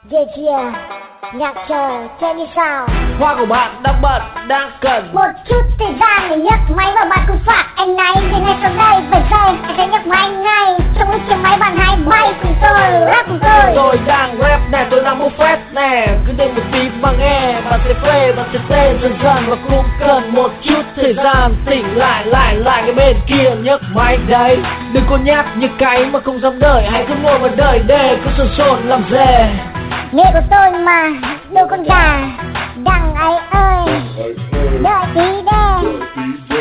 Yeah, nhạc chờ, chơi như sao? Hoa của bạn đang bận, đang cần một chút thời gian để nhấc máy và bạn cũng phạt anh này. Thì ngay sau đây, vài giây, anh sẽ nhấc máy ngay. Trong cái chiếc máy bạn hãy bay cùng tôi, rap cùng tôi. Tôi đang rap nè, tôi đang bốc phét nè. Cứ để một tí mà nghe, bạn sẽ phê, bạn sẽ tê dần dần. Và cũng cần một chút thời gian tỉnh lại cái bên kia nhấc máy đấy. Đừng có nhát như cái mà không dám đợi. Hãy cứ ngồi mà đợi để cứ sồn làm dề. Nghề của tôi mà, đâu con gà đằng ấy ơi, đợi tí đê.